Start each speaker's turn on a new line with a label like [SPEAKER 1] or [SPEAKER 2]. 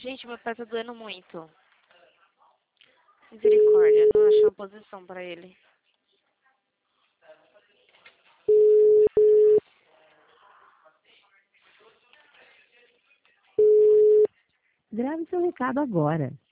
[SPEAKER 1] Gente, meu pé tá doendo muito. Misericórdia, não achei uma posição pra ele.
[SPEAKER 2] Grave seu recado agora.